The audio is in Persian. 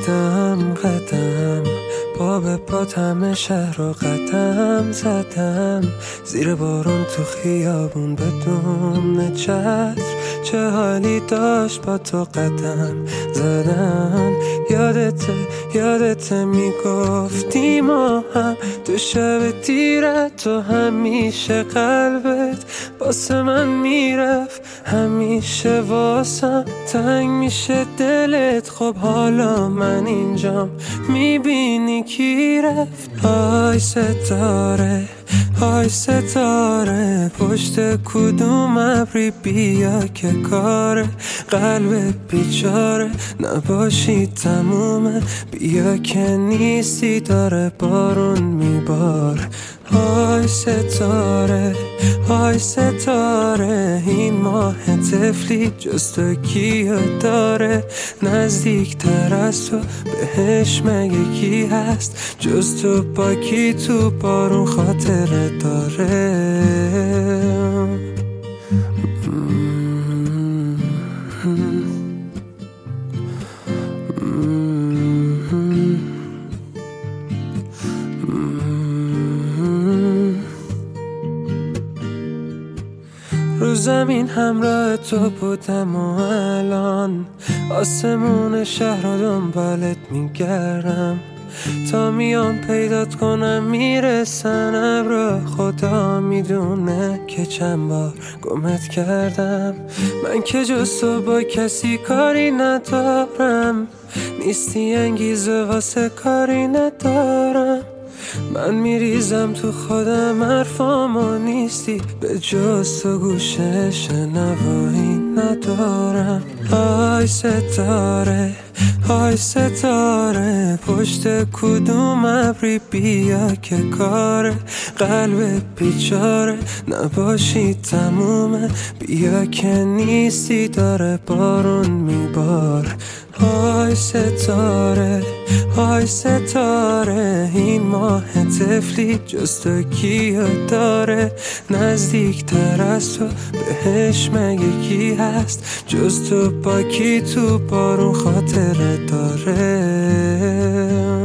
قدم قدم پا به پا همه شهر رو قدم زدم، زیر بارون تو خیابون بدون چتر، چه حالی داشت با تو قدم زدن. یادته میگفتی ما هم تو شب تیرت، تو همیشه قلبت واسه من میرفت، همیشه واسم تنگ میشه دلت. خب حالا من اینجام میبینی کی رفت. های ستاره پشت کدوم ابری بیا که کار قلب بیچاره نباشی تمومه، بیا که نیستی داره بارون میبار. های ستاره این ماه طفلی جز تو کیو داره، نزدیک تر از تو بهش مگه کی هست، جز تو با کی تو بارون خاطره داره. رو زمین همراه تو بودم و الان آسمون شهر رو دنبالت میگردم، تا میام پیدات کنم میرسن ابرا. خدا میدونه که چند بار گمت کردم، من که جز تو با کسی کاری ندارم، نیستی انگیزه واسه کاری ندارم. من میریزم تو خودم حرفامو نیستی، به جز تو گوشه شنوایی ندارم. های ستاره پشت کدوم ابری بیا که کار قلب بیچاره نباشی تمومه، بیا که نیستی داره بارون میبار. های ستاره این ماه طفلی جز تو کیو داره، نزدیک تر از تو بهش مگه کی هست، جز تو با کی تو بارون خاطره داره.